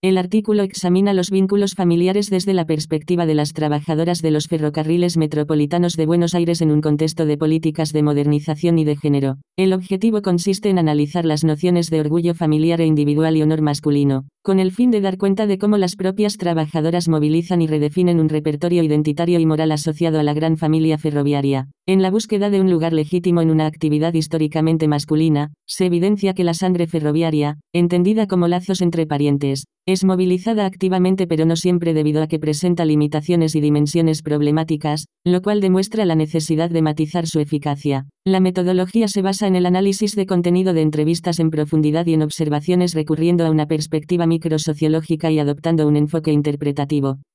El artículo examina los vínculos familiares desde la perspectiva de las trabajadoras de los ferrocarriles metropolitanos de Buenos Aires en un contexto de políticas de modernización y de género. El objetivo consiste en analizar las nociones de orgullo familiar e individual y honor masculino, con el fin de dar cuenta de cómo las propias trabajadoras movilizan y redefinen un repertorio identitario y moral asociado a la gran familia ferroviaria. En la búsqueda de un lugar legítimo en una actividad históricamente masculina, se evidencia que la sangre ferroviaria, entendida como lazos entre parientes, es movilizada activamente pero no siempre debido a que presenta limitaciones y dimensiones problemáticas, lo cual demuestra la necesidad de matizar su eficacia. La metodología se basa en el análisis de contenido de entrevistas en profundidad y en observaciones recurriendo a una perspectiva microsociológica y adoptando un enfoque interpretativo.